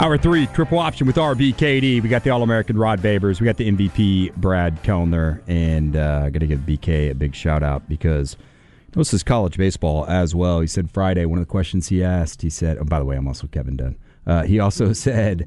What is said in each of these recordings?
Hour 3, triple option with RBKD. We got the All-American Rod Babers. We got the MVP Brad Kellner. And I got to give BK a big shout-out because this is college baseball as well. He said Friday, one of the questions he asked, he said, oh, by the way, I'm also Kevin Dunn. He also said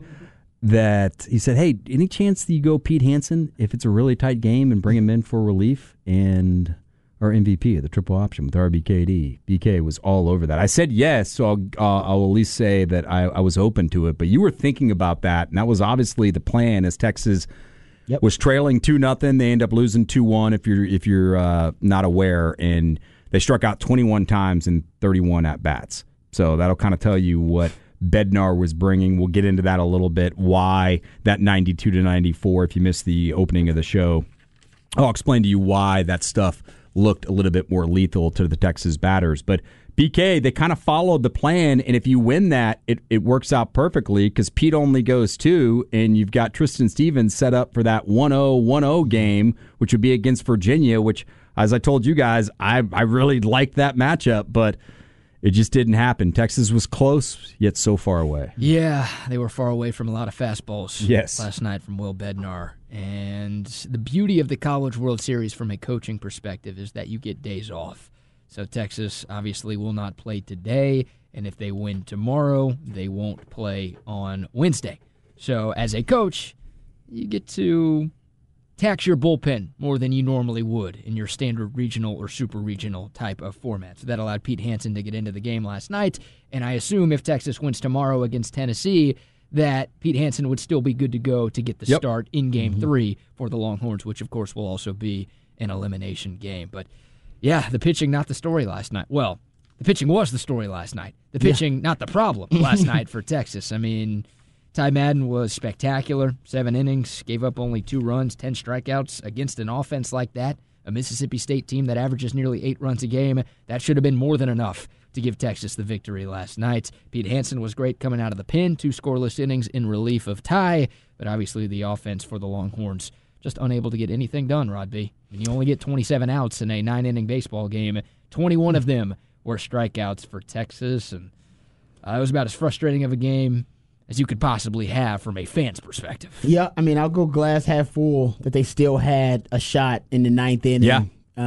that, hey, any chance that you go Pete Hansen if it's a really tight game and bring him in for relief? And our MVP of the triple option with RBKD. BK was all over that. I said yes, so I'll at least say that I was open to it. But you were thinking about that, and that was obviously the plan as Texas was trailing 2-0. They end up losing 2-1 if you're not aware, and they struck out 21 times in 31 at-bats. So that'll kind of tell you what Bednar was bringing. We'll get into that a little bit, why that 92-94, if you missed the opening of the show. I'll explain to you why that stuff looked a little bit more lethal to the Texas batters. But BK, they kind of followed the plan, and if you win that, it works out perfectly because Pete only goes 2, and you've got Tristan Stevens set up for that 1-0 game, which would be against Virginia, which, as I told you guys, I really liked that matchup, but it just didn't happen. Texas was close, yet so far away. Yeah, they were far away from a lot of fastballs last night from Will Bednar. And the beauty of the College World Series from a coaching perspective is that you get days off. So Texas obviously will not play today, and if they win tomorrow, they won't play on Wednesday. So as a coach, you get to tax your bullpen more than you normally would in your standard regional or super regional type of format. So that allowed Pete Hansen to get into the game last night, and I assume if Texas wins tomorrow against Tennessee, that Pete Hansen would still be good to go to get the start in Game 3 for the Longhorns, which, of course, will also be an elimination game. But, yeah, the pitching, not the story last night. Well, the pitching was the story last night. The pitching, not the problem last night for Texas. I mean, Ty Madden was spectacular. 7 innings, gave up only 2 runs, 10 strikeouts against an offense like that. A Mississippi State team that averages nearly 8 runs a game. That should have been more than enough to give Texas the victory last night. Pete Hansen was great coming out of the pen, 2 scoreless innings in relief of Ty, but obviously the offense for the Longhorns just unable to get anything done, Rod B. When you only get 27 outs in a 9-inning baseball game, 21 of them were strikeouts for Texas, and it was about as frustrating of a game as you could possibly have from a fan's perspective. Yeah, I mean, I'll go glass half full that they still had a shot in the 9th inning. Yeah.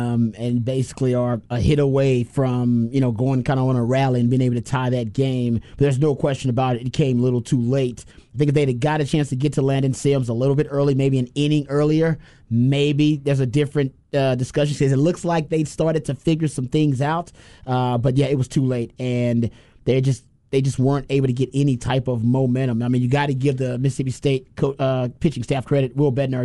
And basically are a hit away from, going kind of on a rally and being able to tie that game. But there's no question about it. It came a little too late. I think if they'd have got a chance to get to Landon Sims a little bit early, maybe an inning earlier, maybe there's a different discussion because it looks like they started to figure some things out. But, yeah, it was too late. And they just weren't able to get any type of momentum. I mean, you got to give the Mississippi State pitching staff credit. Will Bednar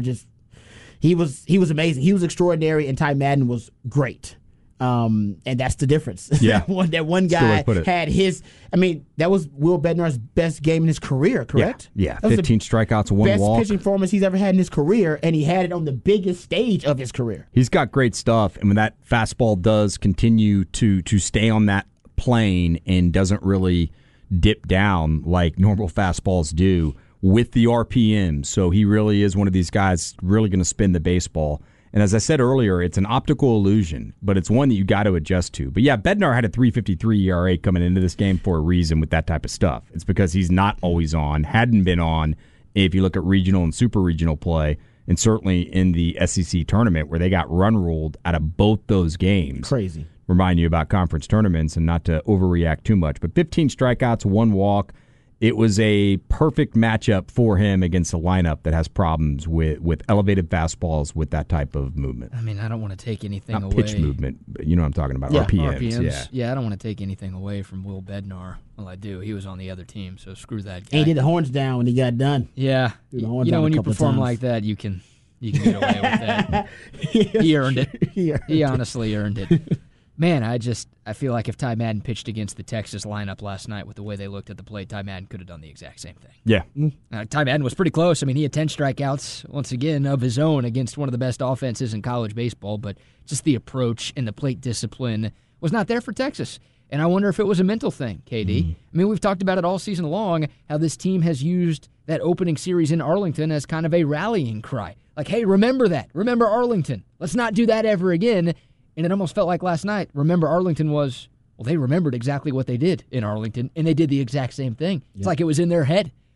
He was amazing. He was extraordinary, and Ty Madden was great. And that's the difference. Yeah. that one guy had his – I mean, that was Will Bednar's best game in his career, correct? Yeah, 15 strikeouts, 1 walk. Best pitching performance he's ever had in his career, and he had it on the biggest stage of his career. He's got great stuff, and when that fastball does continue to stay on that plane and doesn't really dip down like normal fastballs do – with the RPM, so he really is one of these guys really going to spin the baseball. And as I said earlier, it's an optical illusion, but it's one that you got to adjust to. But yeah, Bednar had a 3.53 ERA coming into this game for a reason with that type of stuff. It's because he's not always on, hadn't been on if you look at regional and super regional play, and certainly in the SEC tournament where they got run ruled out of both those games. Crazy. Remind you about conference tournaments and not to overreact too much. But 15 strikeouts, 1 walk. It was a perfect matchup for him against a lineup that has problems with elevated fastballs with that type of movement. I mean, I don't want to take anything Not away. pitch movement, but you know what I'm talking about. RPMs. Yeah, I don't want to take anything away from Will Bednar. Well, I do. He was on the other team, so screw that guy. And he did the horns down when he got done. Yeah. When you perform like that, you can get away with that. He earned it. He honestly earned it. Man, I feel like if Ty Madden pitched against the Texas lineup last night with the way they looked at the plate, Ty Madden could have done the exact same thing. Yeah. Ty Madden was pretty close. I mean, he had 10 strikeouts, once again, of his own against one of the best offenses in college baseball, but just the approach and the plate discipline was not there for Texas. And I wonder if it was a mental thing, KD. I mean, we've talked about it all season long, how this team has used that opening series in Arlington as kind of a rallying cry. Like, hey, remember that. Remember Arlington. Let's not do that ever again. And it almost felt like last night, remember Arlington they remembered exactly what they did in Arlington, and they did the exact same thing. It's like it was in their head.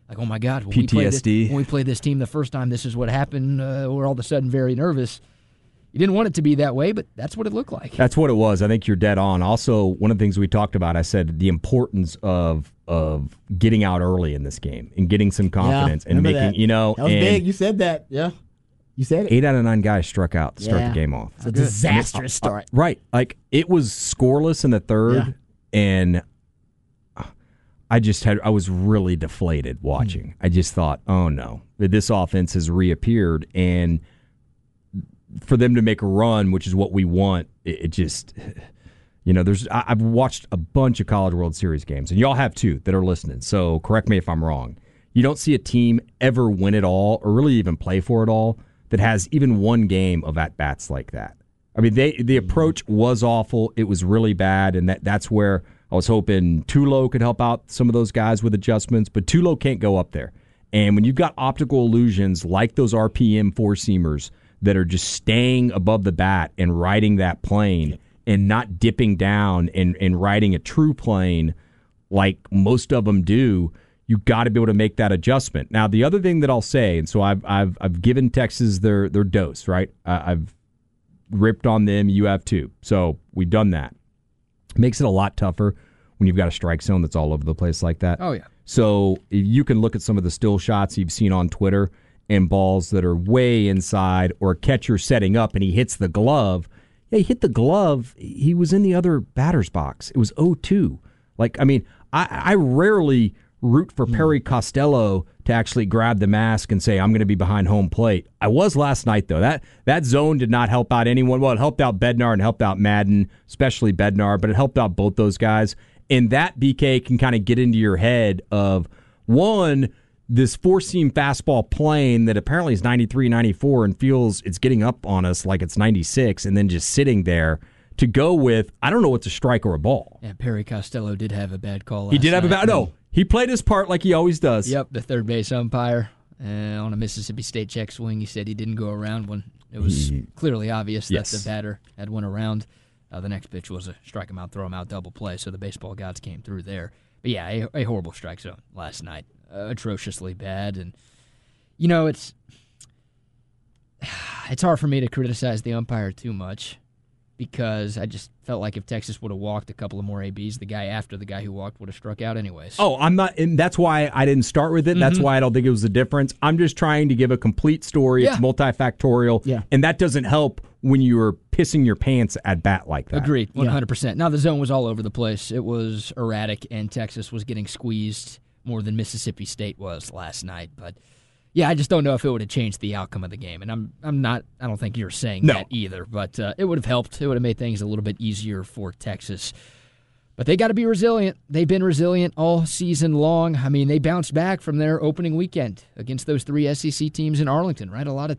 Like, oh my God, when PTSD. we played this team the first time, this is what happened. We're all of a sudden very nervous. You didn't want it to be that way, but that's what it looked like. That's what it was. I think you're dead on. Also, one of the things we talked about, I said the importance of getting out early in this game and getting some confidence and making, that. That was big. You said that. Yeah. You said it. 8 out of 9 guys struck out to start the game off. It's a disastrous start. Right. Like, it was scoreless in the third, and I was really deflated watching. I just thought, oh no, this offense has reappeared, and for them to make a run, which is what we want, it just, I've watched a bunch of College World Series games, and y'all have too that are listening, so correct me if I'm wrong. You don't see a team ever win it all or really even play for it all that has even one game of at-bats like that. I mean, the approach was awful. It was really bad, and that's where I was hoping Tulo could help out some of those guys with adjustments, but Tulo can't go up there. And when you've got optical illusions like those RPM four-seamers that are just staying above the bat and riding that plane and not dipping down and riding a true plane like most of them do, you got to be able to make that adjustment. Now, the other thing that I'll say, and so I've given Texas their dose, right? I've ripped on them. You have too. So we've done that. Makes it a lot tougher when you've got a strike zone that's all over the place like that. Oh, yeah. So you can look at some of the still shots you've seen on Twitter and balls that are way inside or a catcher setting up and he hits the glove. Yeah, he hit the glove. He was in the other batter's box. It was 0-2. Like, I mean, I rarely root for Perry Costello to actually grab the mask and say, I'm going to be behind home plate. I was last night, though. That zone did not help out anyone. Well, it helped out Bednar and helped out Madden, especially Bednar, but it helped out both those guys. And that, BK, can kind of get into your head of, one, this four-seam fastball plane that apparently is 93, 94 and feels it's getting up on us like it's 96 and then just sitting there to go with, I don't know what's a strike or a ball. Yeah, Perry Costello did have a bad call last He did have night. No. He played his part like he always does. Yep, the third base umpire on a Mississippi State check swing. He said he didn't go around when it was clearly obvious that the batter had went around. The next pitch was a strike him out, throw him out, double play, so the baseball gods came through there. But yeah, a horrible strike zone last night. Atrociously bad. And, it's hard for me to criticize the umpire too much because I just felt like if Texas would have walked a couple of more ABs, the guy after the guy who walked would have struck out anyways. Oh, I'm not, and that's why I didn't start with it. That's why I don't think it was a difference. I'm just trying to give a complete story. It's multifactorial, and that doesn't help when you're pissing your pants at bat like that. Agreed, 100%. Now, the zone was all over the place. It was erratic, and Texas was getting squeezed more than Mississippi State was last night. But, yeah, I just don't know if it would have changed the outcome of the game. And I don't think you're saying that either. But it would have helped. It would have made things a little bit easier for Texas. But they got to be resilient. They've been resilient all season long. I mean, they bounced back from their opening weekend against those three SEC teams in Arlington, right? A lot of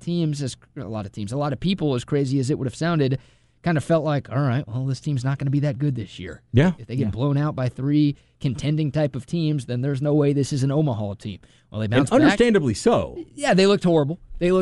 people, as crazy as it would have sounded, kind of felt like, all right, well, this team's not going to be that good this year. Yeah. If they get blown out by three contending type of teams, then there's no way this is an Omaha team. Well, they bounced back. Understandably so. Yeah, they looked horrible.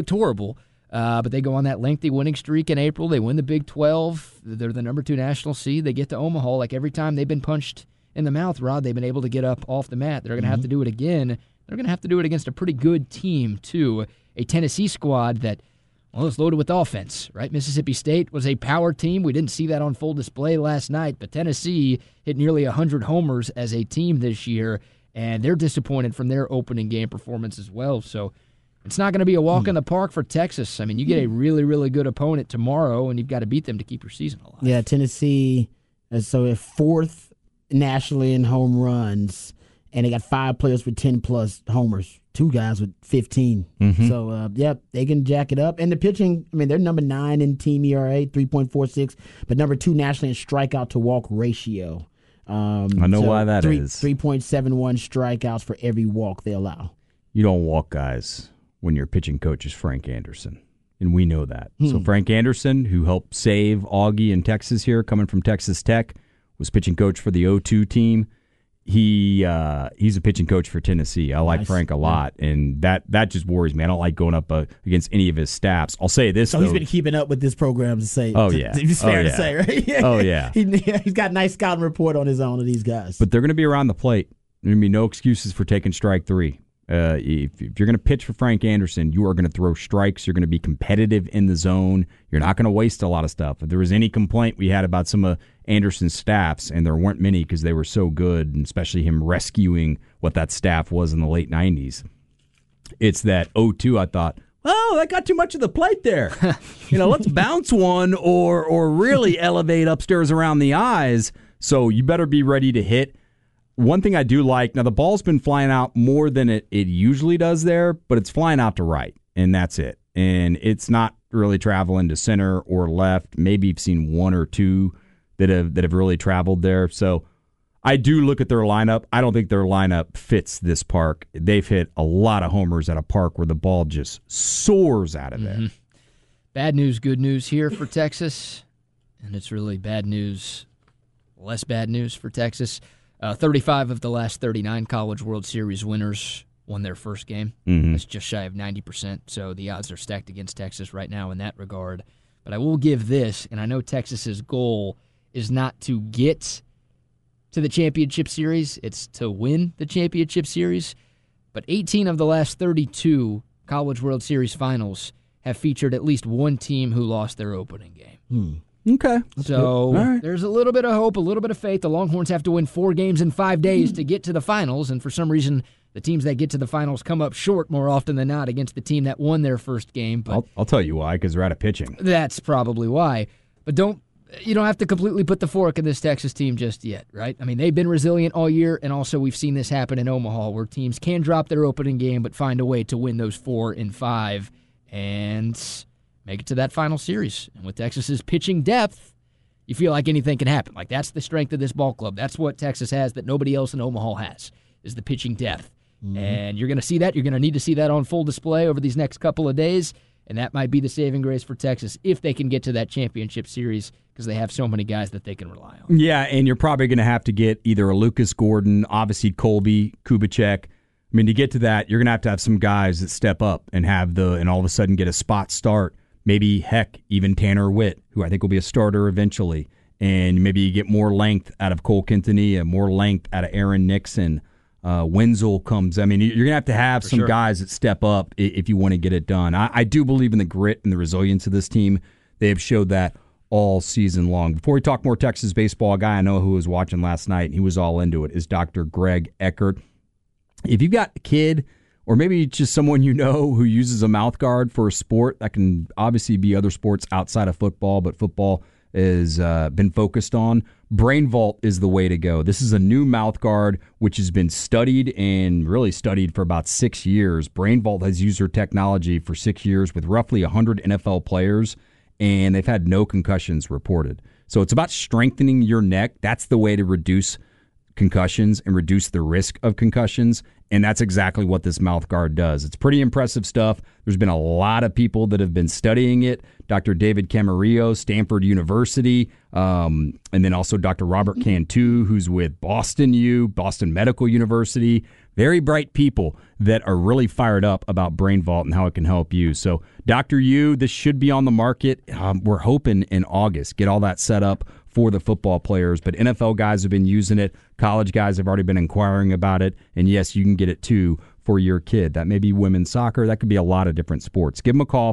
But they go on that lengthy winning streak in April. They win the Big 12. They're the number 2 national seed. They get to Omaha. Like every time they've been punched in the mouth, Rod, they've been able to get up off the mat. They're going to have to do it again. They're going to have to do it against a pretty good team, too. A Tennessee squad that, well, is loaded with offense, right? Mississippi State was a power team. We didn't see that on full display last night, but Tennessee hit nearly 100 homers as a team this year, and they're disappointed from their opening game performance as well. So it's not going to be a walk in the park for Texas. I mean, you get a really, really good opponent tomorrow, and you've got to beat them to keep your season alive. Yeah, Tennessee, so they're 4th nationally in home runs, and they got 5 players with 10-plus homers, 2 guys with 15. So, they can jack it up. And the pitching, I mean, they're number 9 in team ERA, 3.46, but number 2 nationally in strikeout-to-walk ratio. I know why that is. 3.71 strikeouts for every walk they allow. You don't walk guys when your pitching coach is Frank Anderson, and we know that. So Frank Anderson, who helped save Augie in Texas here, coming from Texas Tech, was pitching coach for the 0-2 team. He's a pitching coach for Tennessee. I like Frank a lot, and that just worries me. I don't like going up against any of his staffs. I'll say this, so he's been keeping up with this program to say. It's fair to say, right? Oh, yeah. He's got a nice scouting report on his own of these guys. But they're going to be around the plate. There's going to be no excuses for taking strike 3. If you're going to pitch for Frank Anderson, you are going to throw strikes. You're going to be competitive in the zone. You're not going to waste a lot of stuff. If there was any complaint we had about some of Anderson's staffs, and there weren't many because they were so good, and especially him rescuing what that staff was in the late 90s, it's that 0-2, I thought, oh, that got too much of the plate there. Let's bounce one or really elevate upstairs around the eyes. So you better be ready to hit. One thing I do like, now the ball's been flying out more than it usually does there, but it's flying out to right, and that's it. And it's not really traveling to center or left. Maybe you've seen one or two that have really traveled there. So I do look at their lineup. I don't think their lineup fits this park. They've hit a lot of homers at a park where the ball just soars out of there. Bad news, good news here for Texas, and it's really bad news, less bad news for Texas. 35 of the last 39 College World Series winners won their first game. That's just shy of 90%, so the odds are stacked against Texas right now in that regard. But I will give this, and I know Texas's goal is not to get to the championship series, it's to win the championship series. But 18 of the last 32 College World Series finals have featured at least one team who lost their opening game. Okay. So there's a little bit of hope, a little bit of faith. The Longhorns have to win 4 games in 5 days to get to the finals, and for some reason, the teams that get to the finals come up short more often than not against the team that won their first game. But I'll tell you why, because they're out of pitching. That's probably why. But you don't have to completely put the fork in this Texas team just yet, right? I mean, they've been resilient all year, and also we've seen this happen in Omaha, where teams can drop their opening game but find a way to win those 4 in 5 and make it to that final series. And with Texas's pitching depth, you feel like anything can happen. Like, that's the strength of this ball club. That's what Texas has that nobody else in Omaha has, is the pitching depth. And you're going to see that. You're going to need to see that on full display over these next couple of days, and that might be the saving grace for Texas if they can get to that championship series, because they have so many guys that they can rely on. Yeah, and you're probably going to have to get either a Lucas Gordon, obviously Colby, Kubicek. I mean, to get to that, you're going to have some guys that step up and and all of a sudden get a spot start. Maybe, heck, even Tanner Witt, who I think will be a starter eventually. And maybe you get more length out of Cole Quintanilla, more length out of Aaron Nixon. Wenzel comes. I mean, you're going to have some guys that step up if you want to get it done. I do believe in the grit and the resilience of this team. They have showed that all season long. Before we talk more Texas baseball, a guy I know who was watching last night, and he was all into it, is Dr. Greg Eckert. If you've got a kid, or maybe just someone you know who uses a mouth guard for a sport, that can obviously be other sports outside of football, but football has been focused on, Brain Vault is the way to go. This is a new mouth guard which has been studied and really studied for about 6 years. Brain Vault has used their technology for 6 years with roughly 100 NFL players, and they've had no concussions reported. So it's about strengthening your neck. That's the way to reduce concussions and reduce the risk of concussions, and that's exactly what this mouth guard does. It's pretty impressive stuff. There's been a lot of people that have been studying it. Dr. David Camarillo, Stanford University, and then also Dr. Robert Cantu, who's with Boston Medical University. Very bright people that are really fired up about Brain Vault and how it can help you. So, Dr. U, this should be on the market. We're hoping in August. Get all that set up for the football players, but NFL guys have been using it. College guys have already been inquiring about it, and yes, you can get it too for your kid. That may be women's soccer. That could be a lot of different sports. Give them a call,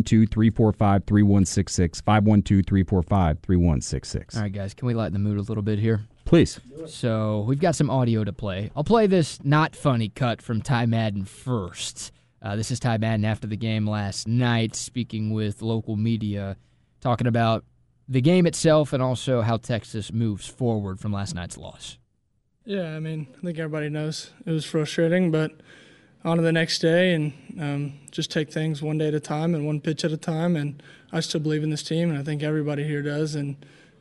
512-345-3166, 512-345-3166. All right, guys, can we lighten the mood a little bit here? Please. So we've got some audio to play. I'll play this not funny cut from Ty Madden first. This is Ty Madden after the game last night, speaking with local media, talking about the game itself and also how Texas moves forward from last night's loss. Yeah, I mean, I think everybody knows it was frustrating, but on to the next day and just take things one day at a time and one pitch at a time. And I still believe in this team, and I think everybody here does. And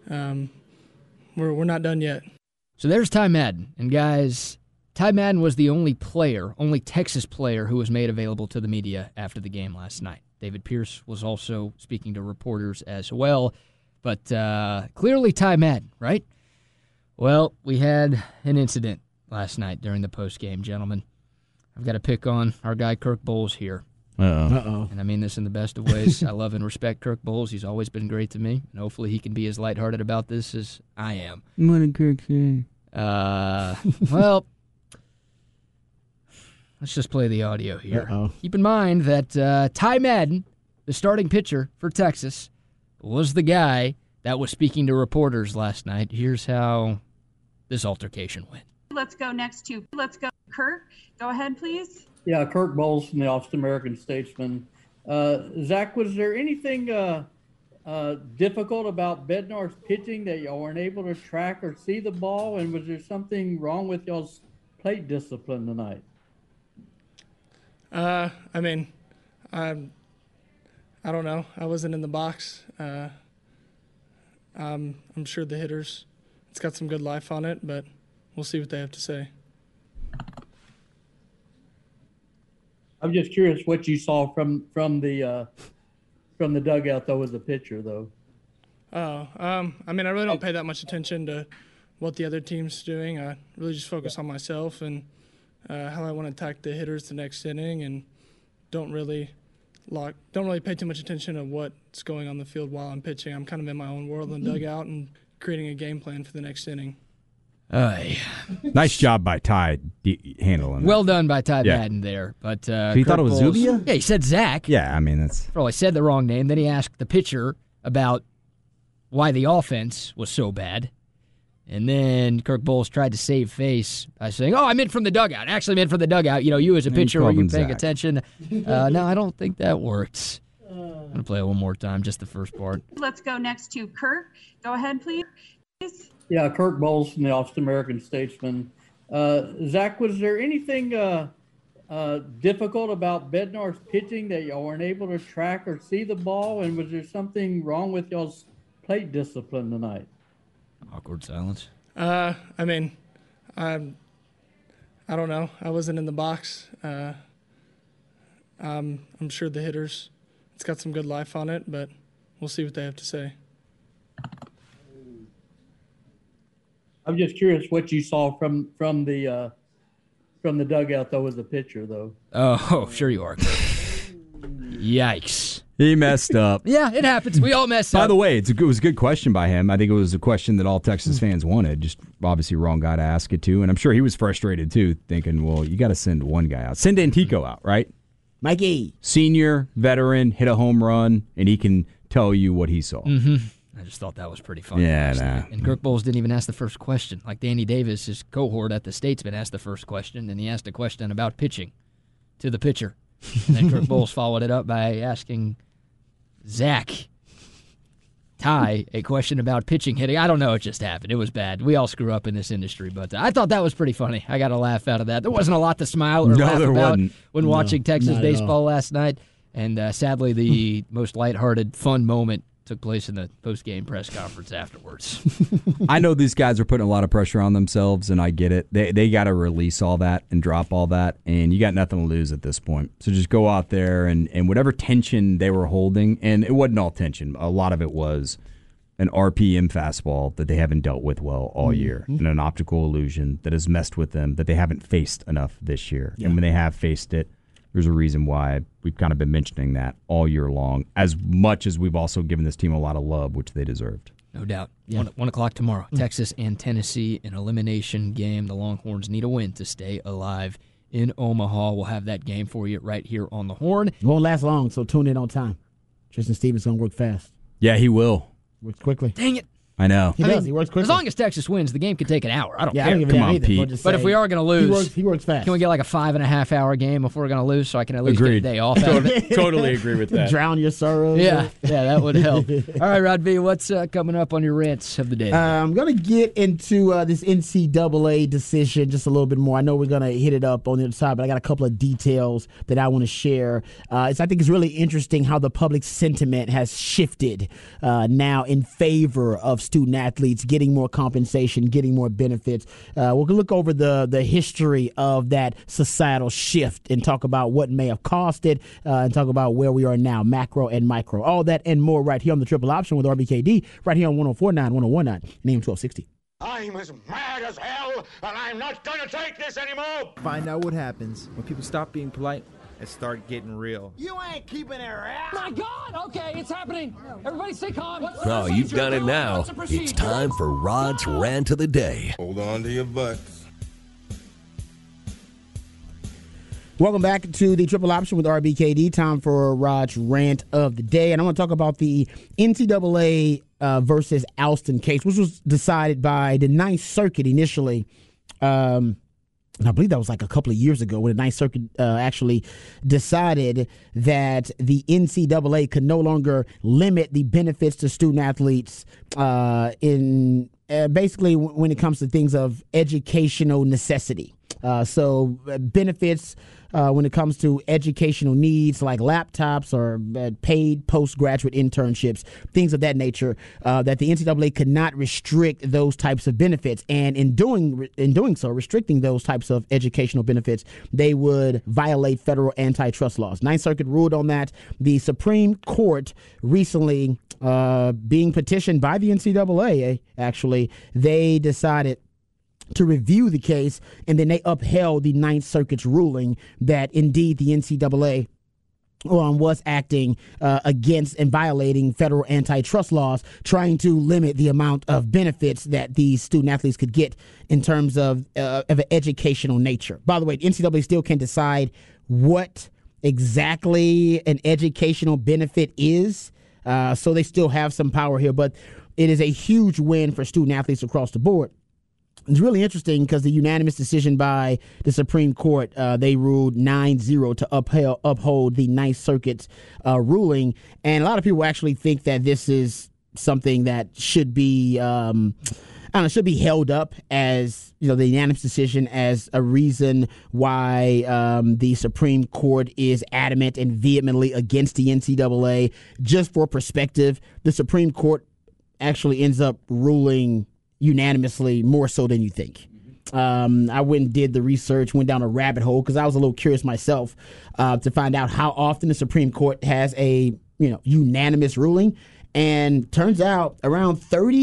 we're not done yet. So there's Ty Madden. And, guys, Ty Madden was the only Texas player who was made available to the media after the game last night. David Pierce was also speaking to reporters as well. But clearly Ty Madden, right? Well, we had an incident last night during the postgame, gentlemen. I've got to pick on our guy Kirk Bohls here. Uh-oh. And I mean this in the best of ways. I love and respect Kirk Bohls. He's always been great to me. And hopefully he can be as lighthearted about this as I am. What did Kirk say? Well, Let's just play the audio here. Uh-oh. Keep in mind that Ty Madden, the starting pitcher for Texas, was the guy that was speaking to reporters last night. Here's how this altercation went. Let's go Kirk. Go ahead, please. Yeah, Kirk Bowles from the Austin American-Statesman. Zach, was there anything difficult about Bednar's pitching that y'all weren't able to track or see the ball? And was there something wrong with y'all's plate discipline tonight? I don't know. I wasn't in the box. I'm sure the hitters, it's got some good life on it, but we'll see what they have to say. I'm just curious what you saw from the dugout though as a pitcher though. I really don't pay that much attention to what the other team's doing. I really just focus on myself and how I want to attack the hitters the next inning, and don't really pay too much attention to what's going on the field while I'm pitching. I'm kind of in my own world in the dugout and creating a game plan for the next inning. Nice job by Ty handling well done by Ty Madden there. But so he thought it was Zubia? Yeah, he said Zach. Yeah, I mean, that's... Well, I said the wrong name. Then he asked the pitcher about why the offense was so bad. And then Kirk Bowles tried to save face by saying, I meant from the dugout. Actually meant from the dugout. You as a pitcher, were you paying attention? No, I don't think that works. I'm going to play it one more time, just the first part. Let's go next to Kirk. Go ahead, please. Yeah, Kirk Bowles from the Austin American-Statesman. Zach, was there anything difficult about Bednar's pitching that y'all weren't able to track or see the ball? And was there something wrong with y'all's plate discipline tonight? Awkward silence. I don't know. I wasn't in the box. I'm sure the hitters, it's got some good life on it, but we'll see what they have to say. I'm just curious what you saw from the dugout though as a pitcher though. Oh, sure you are. Yikes. He messed up. Yeah, it happens. We all mess up. By the way, it was a good question by him. I think it was a question that all Texas fans wanted. Just obviously wrong guy to ask it to. And I'm sure he was frustrated too, thinking, well, you got to send one guy out. Send Antico out, right? Mikey. Senior, veteran, hit a home run, and he can tell you what he saw. Mm-hmm. I just thought that was pretty funny. Yeah, And Kirk Bowles didn't even ask the first question. Like Danny Davis, his cohort at the Statesman, asked the first question, and he asked a question about pitching to the pitcher. And then Kirk Bowles followed it up by asking Ty a question about pitching hitting. I don't know. It just happened. It was bad. We all screw up in this industry, but I thought that was pretty funny. I got a laugh out of that. There wasn't a lot to smile or laugh about when watching Texas baseball last night. And sadly, the most lighthearted, fun moment took place in the post-game press conference afterwards. I know these guys are putting a lot of pressure on themselves, and I get it. They got to release all that and drop all that, and you got nothing to lose at this point. So just go out there and whatever tension they were holding, and it wasn't all tension. A lot of it was an RPM fastball that they haven't dealt with well all year, and an optical illusion that has messed with them that they haven't faced enough this year. Yeah. And when they have faced it, there's a reason why we've kind of been mentioning that all year long, as much as we've also given this team a lot of love, which they deserved. No doubt. Yeah. 1 o'clock tomorrow. Texas and Tennessee, an elimination game. The Longhorns need a win to stay alive in Omaha. We'll have that game for you right here on the Horn. It won't last long, so tune in on time. Tristan Stevens going to work fast. Yeah, he will. Works quickly. Dang it. I know. He does. He works quickly. As long as Texas wins, the game could take an hour. I don't care. I don't give a damn either. Pete. But if we are going to lose, he works fast. Can we get like a 5.5-hour game if we're going to lose, so I can at least get a day off out of it? Totally agree with that. Drown your sorrows. Yeah, that would help. All right, Rod B, what's coming up on your rants of the day? I'm going to get into this NCAA decision just a little bit more. I know we're going to hit it up on the other side, but I got a couple of details that I want to share. I think it's really interesting how the public sentiment has shifted now in favor of student athletes getting more compensation, getting more benefits. We're going to look over the history of that societal shift and talk about what may have caused it and talk about where we are now, macro and micro. All that and more right here on the Triple Option with RBKD, right here on 104.9, 101.9, and AM 1260. I'm as mad as hell, and I'm not going to take this anymore. Find out what happens when people stop being polite and start getting real. You ain't keeping it around. My God! Okay, it's happening. Everybody stay calm. Oh, you've done it now. It's time for Rod's Rant of the Day. Hold on to your butts. Welcome back to the Triple Option with RBKD. Time for Rod's rant of the day. And I want to talk about the NCAA versus Alston case, which was decided by the Ninth Circuit initially. And I believe that was like a couple of years ago when the Ninth Circuit actually decided that the NCAA could no longer limit the benefits to student athletes in basically when it comes to things of educational necessity. So benefits when it comes to educational needs like laptops or paid postgraduate internships, things of that nature, that the NCAA could not restrict those types of benefits. And in doing so, restricting those types of educational benefits, they would violate federal antitrust laws. Ninth Circuit ruled on that. The Supreme Court recently, being petitioned by the NCAA, actually, they decided to review the case, and then they upheld the Ninth Circuit's ruling that indeed the NCAA was acting against and violating federal antitrust laws, trying to limit the amount of benefits that these student athletes could get in terms of an educational nature. By the way, the NCAA still can decide what exactly an educational benefit is, so they still have some power here, but it is a huge win for student athletes across the board. It's really interesting because the unanimous decision by the Supreme Court, they ruled 9-0 to uphold the Ninth Circuit's ruling. And a lot of people actually think that this is something that should be, should be held up as, the unanimous decision as a reason why the Supreme Court is adamant and vehemently against the NCAA. Just for perspective, the Supreme Court actually ends up ruling unanimously more so than you think. I went and did the research, went down a rabbit hole because I was a little curious myself to find out how often the Supreme Court has a unanimous ruling, and turns out around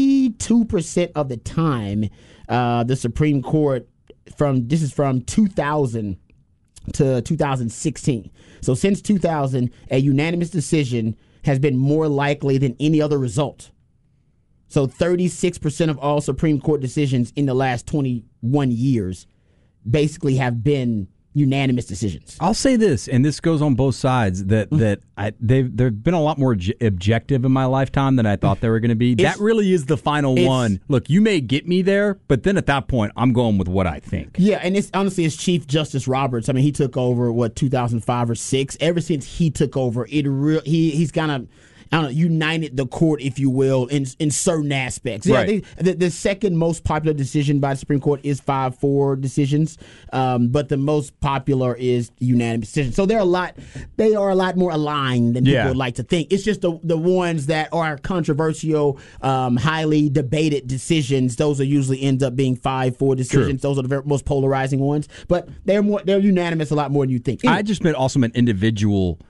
32% of the time the Supreme Court this is from 2000 to 2016. So since 2000, a unanimous decision has been more likely than any other result. So 36% of all Supreme Court decisions in the last 21 years basically have been unanimous decisions. I'll say this, and this goes on both sides, that they've been a lot more objective in my lifetime than I thought they were going to be. That really is the final one. Look, you may get me there, but then at that point, I'm going with what I think. Yeah, and it's Chief Justice Roberts. I mean, he took over, 2005 or 6. Ever since he took over, he's kind of united the court, if you will, in certain aspects. Yeah, right. The second most popular decision by the Supreme Court is 5-4 decisions, but the most popular is the unanimous decision. So they are a lot more aligned than people would like to think. It's just the ones that are controversial, highly debated decisions. Those are usually end up being 5-4 decisions. True. Those are the most polarizing ones, but they're unanimous a lot more than you think. Anyway. I just meant also an individuals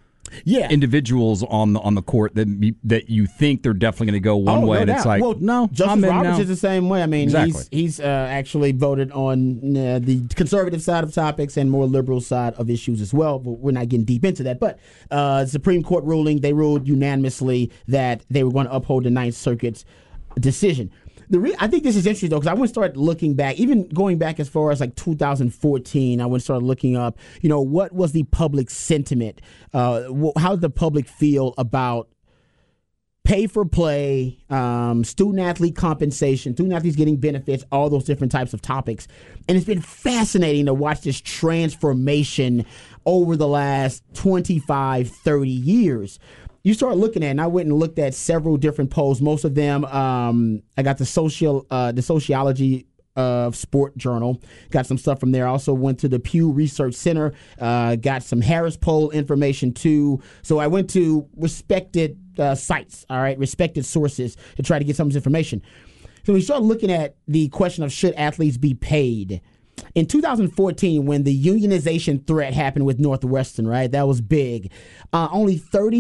on the court that you think they're definitely going to go one way, and it's like, no, Justice Roberts is the same way. I mean, exactly. He's actually voted on the conservative side of topics and more liberal side of issues as well, but we're not getting deep into that. But Supreme Court ruling, they ruled unanimously that they were going to uphold the Ninth Circuit's decision. I think this is interesting, though, because I went and started looking back, even going back as far as like 2014. I went and started looking up, what was the public sentiment? How did the public feel about pay for play, student athlete compensation, student athletes getting benefits, all those different types of topics? And it's been fascinating to watch this transformation over the last 25, 30 years. You start looking at, and I went and looked at several different polls. Most of them, I got the Sociology of Sport Journal, got some stuff from there. I also went to the Pew Research Center, got some Harris Poll information too. So I went to respected sites, respected sources to try to get some of this information. So we start looking at the question of should athletes be paid. In 2014, when the unionization threat happened with Northwestern, right, that was big. Only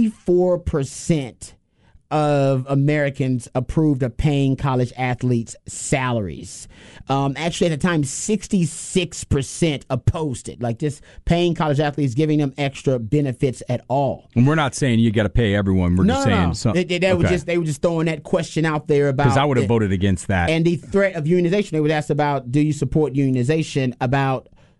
34% of Americans approved of paying college athletes salaries. Actually, at the time, 66% opposed it, like just paying college athletes, giving them extra benefits at all. And we're not saying you got to pay everyone. We're just saying something. They were just throwing that question out there about. Because I would have voted against that. And the threat of unionization, they would ask about, do you support unionization? About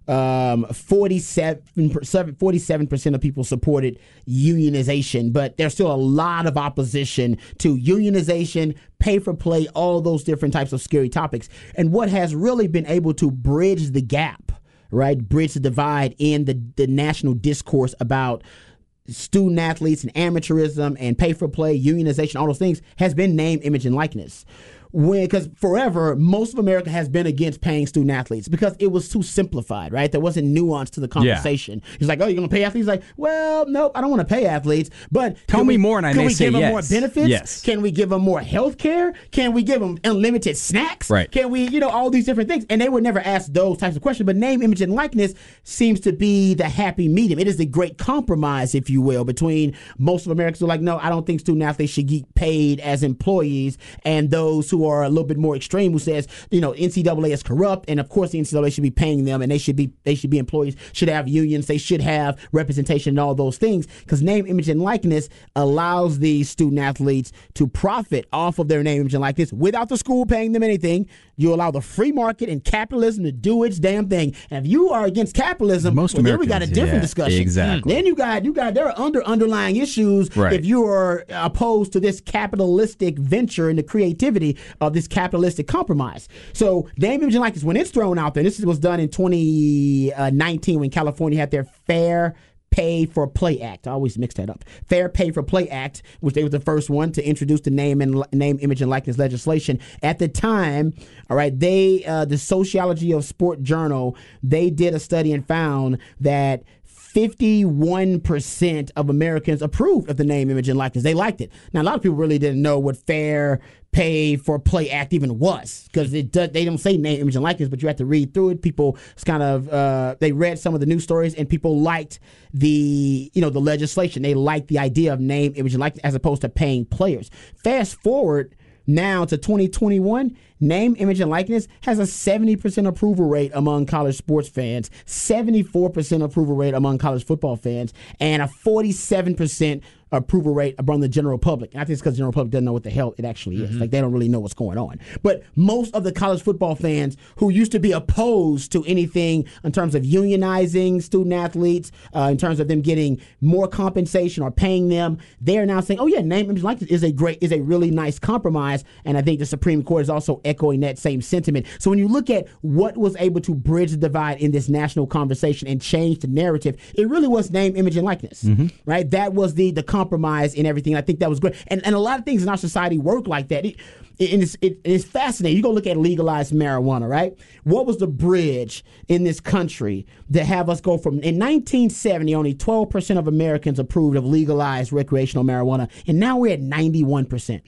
47% of people supported unionization, but there's still a lot of opposition to unionization, pay for play, all those different types of scary topics. And what has really been able to bridge the gap, right, bridge the divide in the national discourse about student athletes and amateurism and pay for play, unionization, all those things, has been name, image, and likeness. Because forever, most of America has been against paying student athletes because it was too simplified, right? There wasn't nuance to the conversation. Yeah. It's like, oh, you're going to pay athletes? Like, well, nope, I don't want to pay athletes. But tell me more, and I may say yes. Can we give them more benefits? Yes. Can we give them more health care? Can we give them unlimited snacks? Right. Can we, all these different things? And they would never ask those types of questions. But name, image, and likeness seems to be the happy medium. It is the great compromise, if you will, between most of Americans who are like, no, I don't think student athletes should get paid as employees, and those who are a little bit more extreme who says, NCAA is corrupt, and of course the NCAA should be paying them, and they should be employees, should have unions, they should have representation and all those things, because name, image, and likeness allows these student athletes to profit off of their name, image, and likeness without the school paying them anything. You allow the free market and capitalism to do its damn thing. And if you are against capitalism, then we got a different discussion. Exactly. Then you got there are underlying issues if you are opposed to this capitalistic venture and the creativity of this capitalistic compromise. So name, image, and likeness, when it's thrown out there, this was done in 2019 when California had their Fair Pay for Play Act. I always mix that up. Fair Pay for Play Act, which they were the first one to introduce the name, image, and likeness legislation. At the time, all right, the Sociology of Sport Journal, they did a study and found that 51% of Americans approved of the name, image, and likeness. They liked it. Now, a lot of people really didn't know what Fair Pay for Play Act even was, because they don't say name, image, and likeness, but you have to read through it. People they read some of the news stories, and people liked the legislation. They liked the idea of name, image, and likeness as opposed to paying players. Fast forward now to 2021, name, image, and likeness has a 70% approval rate among college sports fans, 74% approval rate among college football fans, and a 47% approval rate among the general public. And I think it's because the general public doesn't know what the hell it actually is. Like, they don't really know what's going on. But most of the college football fans who used to be opposed to anything in terms of unionizing student athletes, in terms of them getting more compensation or paying them, they are now saying, oh yeah, name, image, likeness is a really nice compromise. And I think the Supreme Court is also echoing that same sentiment. So when you look at what was able to bridge the divide in this national conversation and change the narrative, it really was name, image, and likeness, right? That was the compromise in everything. I think that was great. And a lot of things in our society work like that. It's fascinating. You go look at legalized marijuana, right? What was the bridge in this country to have us go from, in 1970, only 12% of Americans approved of legalized recreational marijuana, and now we're at 91%.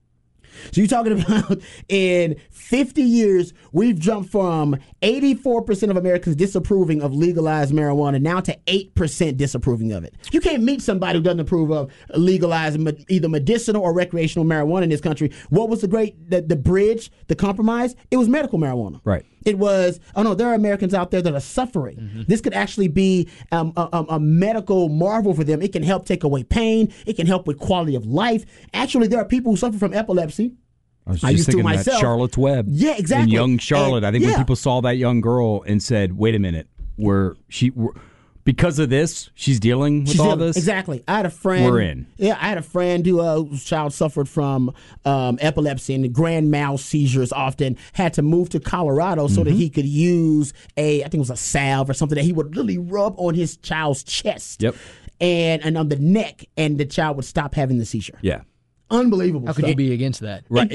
So you're talking about in 50 years, we've jumped from 84% of Americans disapproving of legalized marijuana now to 8% disapproving of it. You can't meet somebody who doesn't approve of legalized either medicinal or recreational marijuana in this country. What was the bridge, the compromise? It was medical marijuana. Right. It was, there are Americans out there that are suffering. This could actually be a medical marvel for them. It can help take away pain. It can help with quality of life. Actually, there are people who suffer from epilepsy. I used to myself. That Charlotte's Web. Yeah, exactly. And young Charlotte. I think when people saw that young girl and said, wait a minute, because of this, she's dealing with all this? Exactly. I had a friend. We're in. Yeah, I had a friend whose child suffered from epilepsy and grand mal seizures often, had to move to Colorado so that he could use I think it was a salve or something that he would literally rub on his child's chest. Yep. And on the neck, and the child would stop having the seizure. Yeah. Unbelievable. How could you be against that? Right.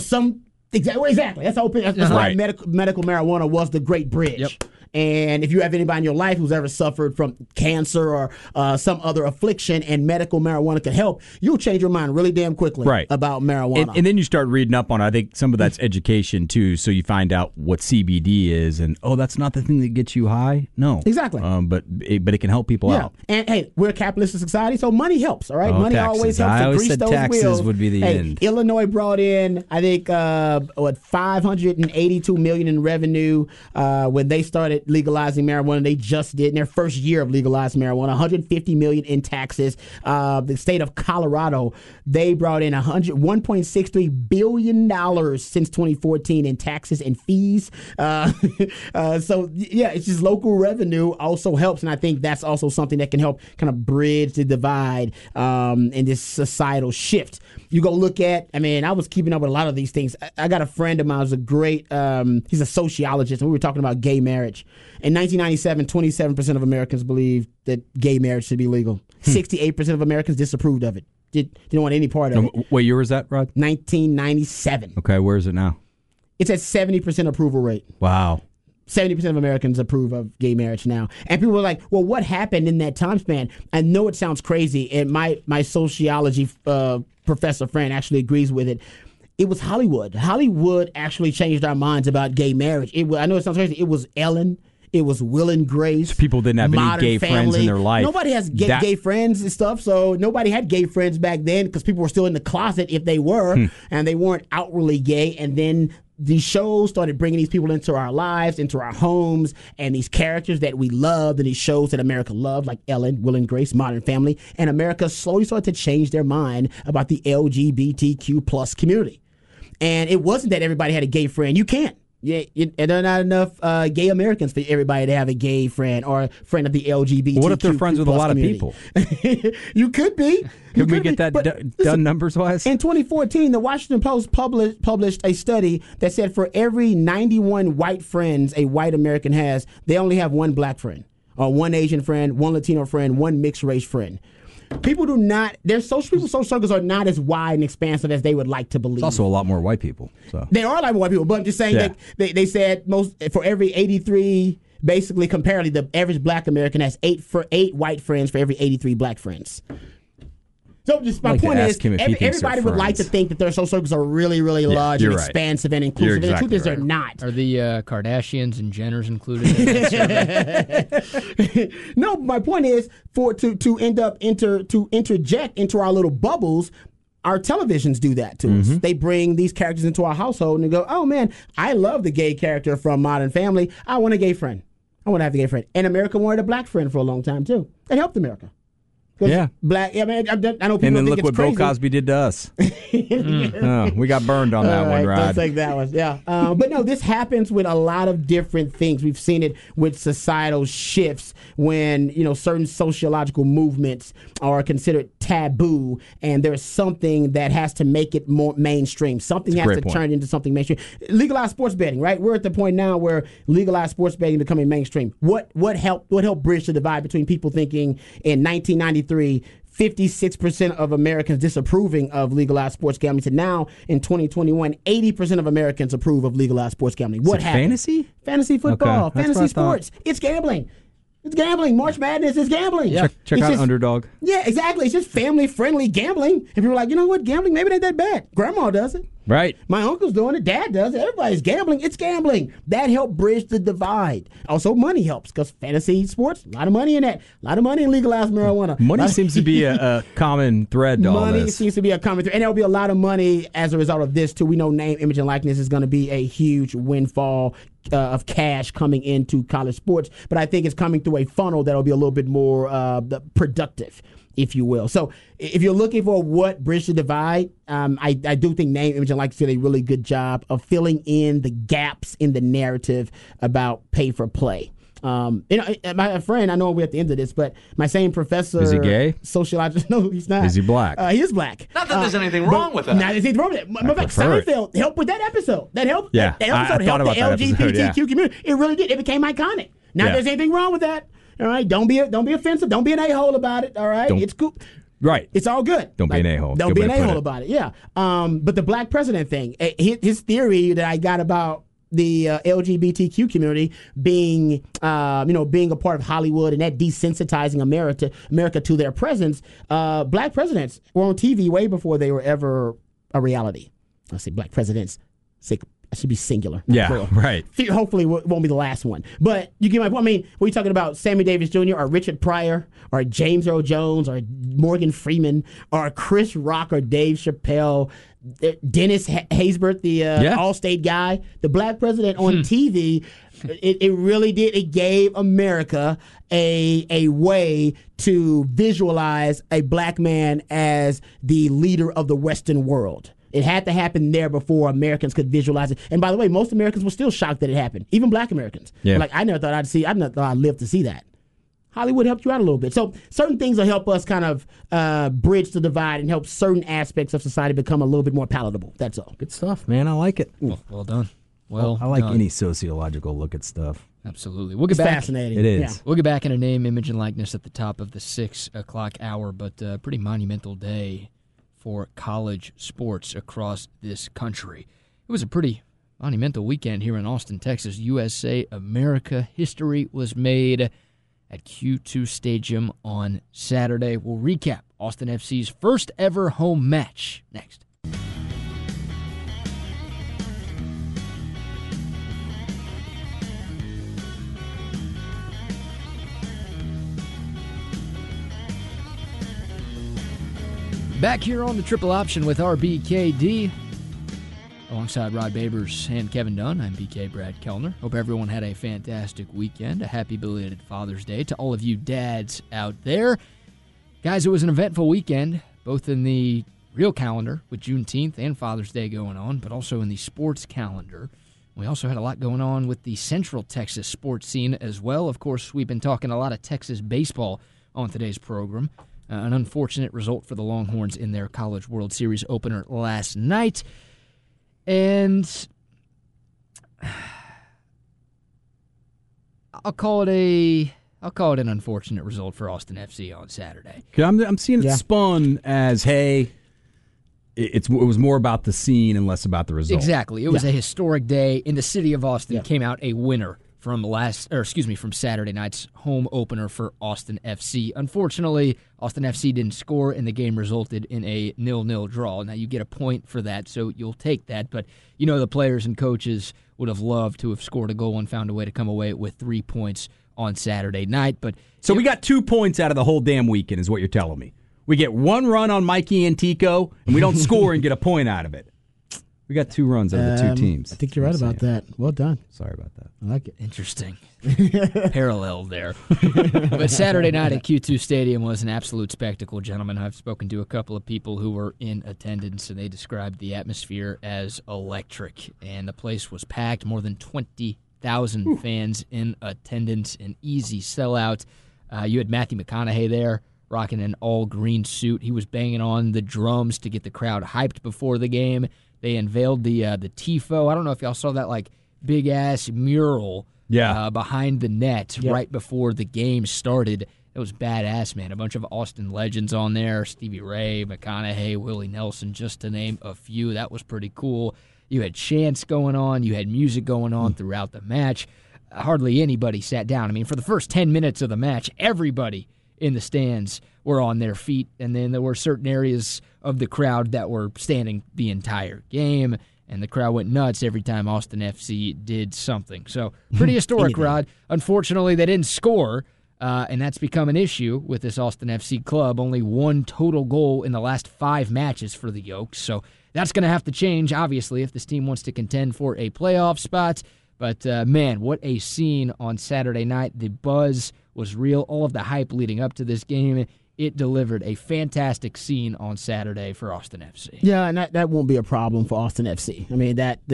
Exactly. That's why medical marijuana was the great bridge. Yep. And if you have anybody in your life who's ever suffered from cancer or some other affliction and medical marijuana can help, you'll change your mind really damn quickly about marijuana. And then you start reading up on it. I think some of that's education, too, so you find out what CBD is, and, that's not the thing that gets you high? No. Exactly. But it can help people out. And, hey, we're a capitalist society, so money helps, all right? Money taxes. always helps to grease those taxes wheels. Would be the end. Illinois brought in, I think, $582 million in revenue when they started legalizing marijuana. They just did in their first year of legalizing marijuana, $150 million in taxes. The state of Colorado, they brought in $1.63 billion since 2014 in taxes and fees. So yeah, it's just local revenue also helps, and I think that's also something that can help kind of bridge the divide in this societal shift. You go look at, I was keeping up with a lot of these things. I got a friend of mine who's a great, he's a sociologist, and we were talking about gay marriage. In 1997, 27% of Americans believed that gay marriage should be legal. 68% of Americans disapproved of it. Didn't want any part of it. What year was that, Rod? 1997. Okay, where is it now? It's at 70% approval rate. Wow. 70% of Americans approve of gay marriage now. And people are like, well, what happened in that time span? I know it sounds crazy, and my sociology professor friend actually agrees with it. It was Hollywood. Hollywood actually changed our minds about gay marriage. I know it sounds crazy. It was Ellen. It was Will and Grace. So people didn't have any gay friends in their life. Nobody has gay friends and stuff, so nobody had gay friends back then because people were still in the closet if they were, and they weren't outwardly gay. And then these shows started bringing these people into our lives, into our homes, and these characters that we loved and these shows that America loved, like Ellen, Will and Grace, Modern Family, and America slowly started to change their mind about the LGBTQ plus community. And it wasn't that everybody had a gay friend. You can't. Yeah, there are not enough gay Americans for everybody to have a gay friend or a friend of the LGBTQ. What if they're friends with a lot community? Of people? You could be. Could we get that done numbers-wise? In 2014, the Washington Post published a study that said for every 91 white friends a white American has, they only have one black friend, or one Asian friend, one Latino friend, one mixed-race friend. People do not, social circles are not as wide and expansive as they would like to believe. It's also a lot more white people. So there are a lot more white people, but I'm just saying that they said for every 83, basically comparatively, the average black American has eight white friends for every 83 black friends. So just my point is, everybody would like to think that their social circles are really, really large and expansive and inclusive. And the truth is they're not. Are the Kardashians and Jenners included in that survey? No, my point is to interject into our little bubbles. Our televisions do that to us. They bring these characters into our household and go, oh man, I love the gay character from Modern Family. I want a gay friend. I want to have a gay friend. And America wanted a black friend for a long time too. That helped America. Yeah, black. I know people. And then think look it's what crazy. Bill Cosby did to us. We got burned on that one, Rod. Don't take that one. Yeah, but no, this happens with a lot of different things. We've seen it with societal shifts when certain sociological movements are considered taboo, and there's something that has to make it more mainstream. Something has to turn into something mainstream. Legalized sports betting, right? We're at the point now where legalized sports betting becoming mainstream. What helped bridge the divide between people thinking in 1993. 56% of Americans disapproving of legalized sports gambling to now in 2021, 80% of Americans approve of legalized sports gambling. What happened? Fantasy? Fantasy football, Okay. fantasy sports. It's gambling. It's gambling. March Madness is gambling. Yeah. Check out Underdog. Yeah, exactly. It's just family-friendly gambling. And people are like, you know what? Gambling, maybe it ain't that bad. Grandma does it. Right. My uncle's doing it. Dad does it. Everybody's gambling. It's gambling. That helped bridge the divide. Also, money helps because fantasy sports, a lot of money in that. A lot of money in legalized marijuana. Money seems to be a common thread to all this. Money seems to be a common thread. And there'll be a lot of money as a result of this, too. We know name, image, and likeness is going to be a huge windfall of cash coming into college sports. But I think it's coming through a funnel that'll be a little bit more productive, if you will. So if you're looking for what bridge the divide, I do think name, image, and likeness did a really good job of filling in the gaps in the narrative about pay for play. My friend, I know we're at the end of this, but my same professor. Is he gay? Sociologist. No, he's not. Is he black? He is black. Not that there's anything wrong with that. Not that there's anything wrong with that. In fact, Seinfeld helped with that episode. That helped. Yeah, that episode helped the LGBTQ community. It really did. It became iconic. Not that there's anything wrong with that. All right, don't be offensive. Don't be an a-hole about it. All right, it's cool. Right. It's all good. Don't be an a-hole. Don't be an a-hole about it. Yeah. But the black president thing, his theory that I got about the LGBTQ community being a part of Hollywood and that desensitizing America to their presence. Black presidents were on TV way before they were ever a reality. I say black presidents. That should be singular. Yeah, plural. right. Hopefully it won't be the last one. But you get my point. I mean, were you talking about Sammy Davis Jr. or Richard Pryor or James Earl Jones or Morgan Freeman or Chris Rock or Dave Chappelle, Dennis Haysbert, the All-State guy, the black president on TV, it really did. It gave America a way to visualize a black man as the leader of the Western world. It had to happen there before Americans could visualize it. And by the way, most Americans were still shocked that it happened, even black Americans. Yeah. Like, I never thought I'd live to see that. Hollywood helped you out a little bit. So certain things will help us kind of bridge the divide and help certain aspects of society become a little bit more palatable. That's all. Good stuff, man. I like it. Well done. Well, I like any sociological look at stuff. Absolutely. We'll get It's back. fascinating. It is. Yeah. We'll get back in a name, image, and likeness at the top of the 6 o'clock hour, but a pretty monumental day for college sports across this country. It was a pretty monumental weekend here in Austin, Texas. USA America history was made at Q2 Stadium on Saturday. We'll recap Austin FC's first ever home match next. Back here on the Triple Option with RBKD. Alongside Rod Babers and Kevin Dunn, I'm BK Brad Kellner. Hope everyone had a fantastic weekend. A happy belated Father's Day to all of you dads out there. Guys, it was an eventful weekend, both in the real calendar with Juneteenth and Father's Day going on, but also in the sports calendar. We also had a lot going on with the Central Texas sports scene as well. Of course, we've been talking a lot of Texas baseball on today's program. An unfortunate result for the Longhorns in their College World Series opener last night. And I'll call it an unfortunate result for Austin FC on Saturday. I'm seeing it spun as, hey, it was more about the scene and less about the result. Exactly. It was a historic day in the city of Austin. Came out a winner from Saturday night's home opener for Austin FC. Unfortunately, Austin FC didn't score, and the game resulted in a 0-0 draw. Now, you get a point for that, so you'll take that. But, the players and coaches would have loved to have scored a goal and found a way to come away with 3 points on Saturday night. So we got 2 points out of the whole damn weekend is what you're telling me. We get 1 run on Mikey Antico, and we don't score and get a point out of it. We got 2 runs out of the 2 teams. I think you're right about that. Well done. Sorry about that. I like it. Interesting. Parallel there. But Saturday night at Q2 Stadium was an absolute spectacle, gentlemen. I've spoken to a couple of people who were in attendance, and they described the atmosphere as electric. And the place was packed, more than 20,000 fans in attendance, an easy sellout. You had Matthew McConaughey there, rocking an all-green suit. He was banging on the drums to get the crowd hyped before the game. They unveiled the TIFO. I don't know if y'all saw that big-ass mural behind the net right before the game started. It was badass, man. A bunch of Austin legends on there. Stevie Ray, McConaughey, Willie Nelson, just to name a few. That was pretty cool. You had chants going on. You had music going on throughout the match. Hardly anybody sat down. I mean, for the first 10 minutes of the match, everybody in the stands were on their feet, and then there were certain areas of the crowd that were standing the entire game, and the crowd went nuts every time Austin FC did something. So pretty historic, Rod. Unfortunately, they didn't score, and that's become an issue with this Austin FC club. Only 1 total goal in the last 5 matches for the Yokes, so that's going to have to change, obviously, if this team wants to contend for a playoff spot. But, man, what a scene on Saturday night. The buzz was real. All of the hype leading up to this game, it delivered a fantastic scene on Saturday for Austin FC. Yeah, and that won't be a problem for Austin FC. I mean,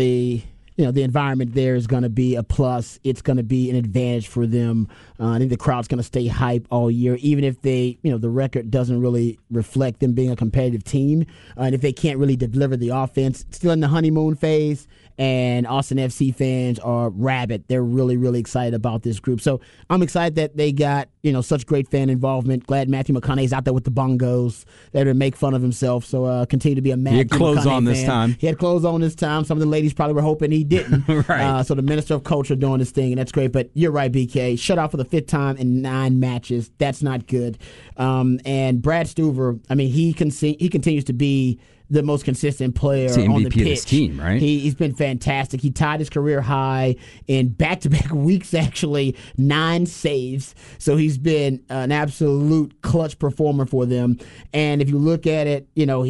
the environment there is going to be a plus. It's going to be an advantage for them. I think the crowd's going to stay hype all year, even if the record doesn't really reflect them being a competitive team. And if they can't really deliver the offense, still in the honeymoon phase. And Austin FC fans are rabid. They're really, really excited about this group. So I'm excited that they got, such great fan involvement. Glad Matthew McConaughey's out there with the bongos. They're to make fun of himself. So continue to be a Matthew McConaughey fan. He had clothes on this time. He had clothes on this time. Some of the ladies probably were hoping he didn't. Right. So the Minister of Culture doing this thing, and that's great. But you're right, BK. Shut out for the 5th time in 9 matches. That's not good. And Brad Stuver, I mean, he continues to be the most consistent player it's the MVP on the pitch. Of this team, right? He's been fantastic. He tied his career high in back-to-back weeks, actually, 9 saves. So he's been an absolute clutch performer for them. And if you look at it,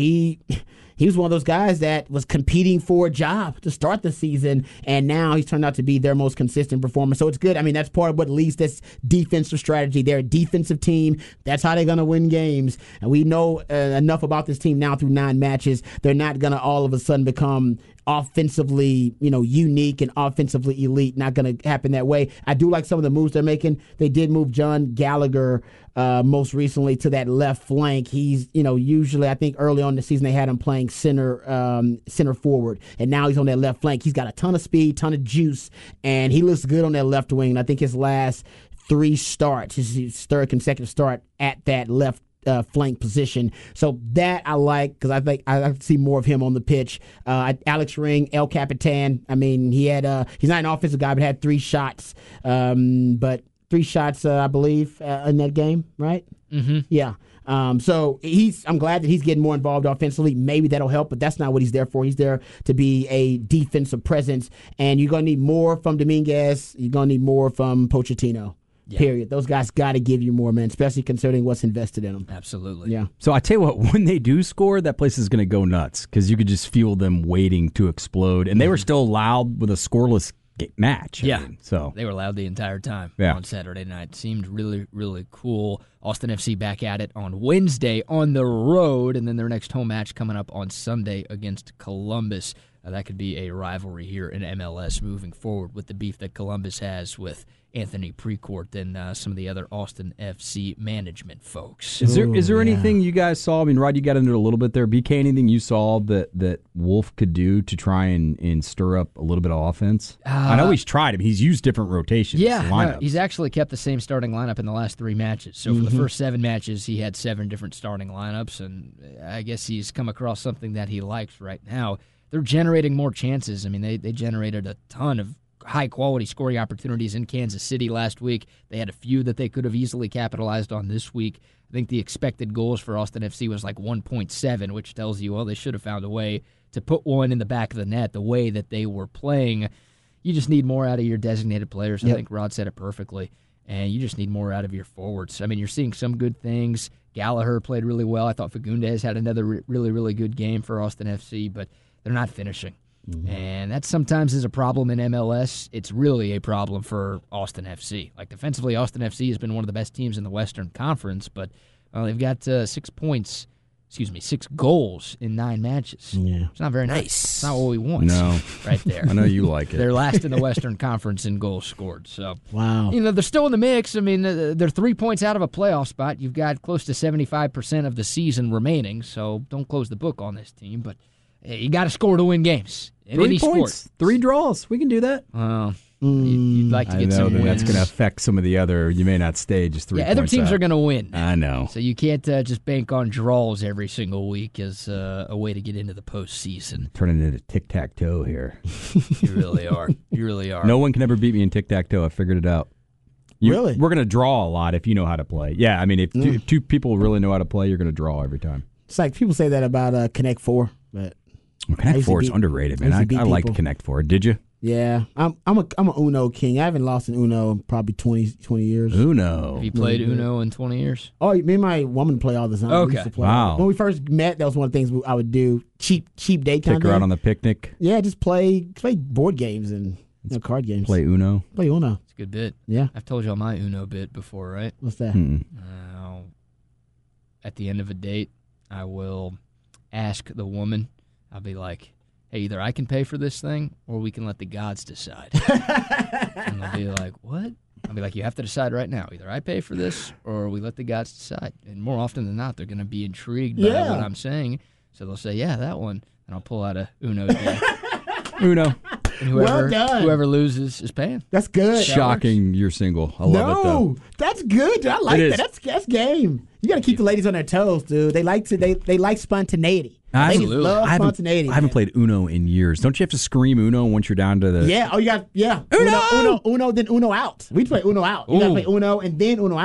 he was one of those guys that was competing for a job to start the season, and now he's turned out to be their most consistent performer. So it's good. I mean, that's part of what leads this defensive strategy. They're a defensive team. That's how they're going to win games. And we know enough about this team now through 9 matches. They're not going to all of a sudden become offensively, unique and offensively elite. Not going to happen that way. I do like some of the moves they're making. They did move John Gallagher most recently to that left flank. He's, usually I think early on in the season they had him playing center forward, and now he's on that left flank. He's got a ton of speed, ton of juice, and he looks good on that left wing. And I think his last 3 starts, his third consecutive start at that left flank position. So that I like, because I think I see more of him on the pitch. Alex Ring, El Capitan. I mean, he's not an offensive guy, but had 3 shots. But 3 shots, I believe, in that game, right? Mm-hmm. Yeah. So I'm glad that he's getting more involved offensively. Maybe that'll help, but that's not what he's there for. He's there to be a defensive presence, and you're going to need more from Dominguez. You're going to need more from Pochettino. Yeah. Period. Those guys got to give you more, man, especially considering what's invested in them. Absolutely. Yeah. So I tell you what, when they do score, that place is going to go nuts because you could just feel them waiting to explode. And they were still loud with a scoreless match. Yeah. So they were loud the entire time on Saturday night. Seemed really, really cool. Austin FC back at it on Wednesday on the road, and then their next home match coming up on Sunday against Columbus. That could be a rivalry here in MLS moving forward with the beef that Columbus has with Anthony Precourt and some of the other Austin FC management folks. Is there anything you guys saw? I mean, Rod, you got into it a little bit there. BK, anything you saw that Wolf could do to try and stir up a little bit of offense? I know he's tried him. He's used different rotations. Yeah, no, he's actually kept the same starting lineup in the last 3 matches. So for the first 7 matches, he had 7 different starting lineups, and I guess he's come across something that he likes right now. They're generating more chances. I mean, they generated a ton of high-quality scoring opportunities in Kansas City last week. They had a few that they could have easily capitalized on this week. I think the expected goals for Austin FC was like 1.7, which tells you, well, they should have found a way to put one in the back of the net the way that they were playing. You just need more out of your designated players. Yep. I think Rod said it perfectly. And you just need more out of your forwards. I mean, you're seeing some good things. Gallagher played really well. I thought Fagundes had another really, really good game for Austin FC, but they're not finishing. Mm-hmm. And that sometimes is a problem in MLS. It's really a problem for Austin FC. Like, defensively, Austin FC has been one of the best teams in the Western Conference, but they've got 6 goals in 9 matches. Yeah. It's not very nice. It's not what we want. No. Right there. I know you like it. They're last in the Western Conference in goals scored. So, wow. They're still in the mix. I mean, they're 3 points out of a playoff spot. You've got close to 75% of the season remaining, so don't close the book on this team, but you got to score to win games in 3 any points, sport. 3 draws. We can do that. You'd like to get some wins. That's going to affect some of the other. You may not stay just 3 points. Yeah, other teams are going to win. I know. So you can't just bank on draws every single week as a way to get into the postseason. Turning into tic-tac-toe here. You really are. You really are. No one can ever beat me in tic-tac-toe. I figured it out. Really? We're going to draw a lot if you know how to play. Yeah, I mean, if two people really know how to play, you're going to draw every time. It's like people say that about Connect 4, but Connect 4 is underrated, man. I liked Connect 4. Did you? Yeah, I'm a Uno king. I haven't lost an Uno in probably 20 years. Uno. Have you played Uno in 20 years? Oh, me and my woman play all the time. Okay. We used to play. Wow. When we first met, that was one of the things I would do. Cheap date kind of. Take her out on the picnic. Yeah, just play board games and card games. Play Uno. Play Uno. It's a good bit. Yeah. I've told y'all my Uno bit before, right? What's that? At the end of a date, I will ask the woman, I'll be like, hey, either I can pay for this thing or we can let the gods decide. And they'll be like, what? I'll be like, you have to decide right now. Either I pay for this or we let the gods decide. And more often than not, they're going to be intrigued by what I'm saying. So they'll say, yeah, that one. And I'll pull out a Uno deck. Uno. And well done. Whoever loses is paying. That's good. Shocking you're single. I love it, though. No, that's good, dude. I like that. That's game. You got to keep the ladies on their toes, dude. They like spontaneity. Absolutely. Ladies love spontaneity. I haven't played Uno in years. Don't you have to scream Uno once you're down to the... Yeah. Oh, you got... Yeah. Uno, then Uno out. We play Uno out. You got to play Uno and then Uno out.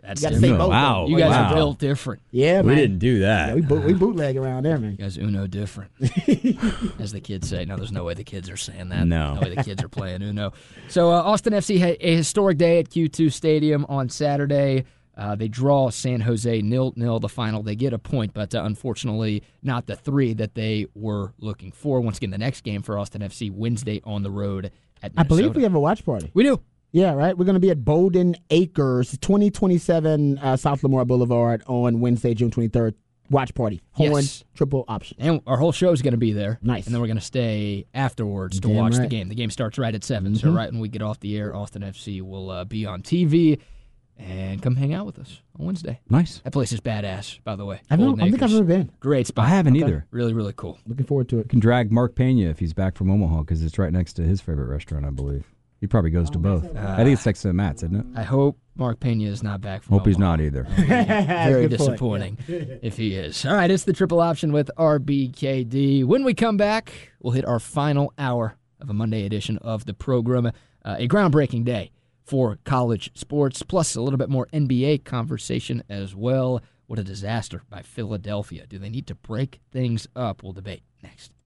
That's you got to say both. Wow. You guys are built different. Yeah, man. We didn't do that. Yeah, we bootleg around there, man. You guys Uno different, as the kids say. No, there's no way the kids are saying that. No. No way the kids are playing Uno. So Austin FC had a historic day at Q2 Stadium on Saturday. They draw San Jose 0-0 the final. They get a point, but unfortunately not the 3 that they were looking for. Once again, the next game for Austin FC Wednesday on the road at Minnesota. I believe we have a watch party. We do. Yeah, right. We're going to be at Bolden Acres, 2027 South Lamar Boulevard on Wednesday, June 23rd. Watch party. Horn, triple option. And our whole show is going to be there. Nice. And then we're going to stay afterwards to watch the game. The game starts right at 7, so right when we get off the air, Austin FC will be on TV. And come hang out with us on Wednesday. Nice. That place is badass, by the way. I don't think I've ever been. Great spot. I haven't either. Really, really cool. Looking forward to it. Can drag Mark Pena if he's back from Omaha because it's right next to his favorite restaurant, I believe. He probably goes to both. I think it's next to Matt's, isn't it? I hope Mark Pena is not back from Hope he's Omaha. not either. Very disappointing if he is. All right, it's the triple option with RBKD. When we come back, we'll hit our final hour of a Monday edition of the program. A groundbreaking day for college sports, plus a little bit more NBA conversation as well. What a disaster by Philadelphia. Do they need to break things up? We'll debate next.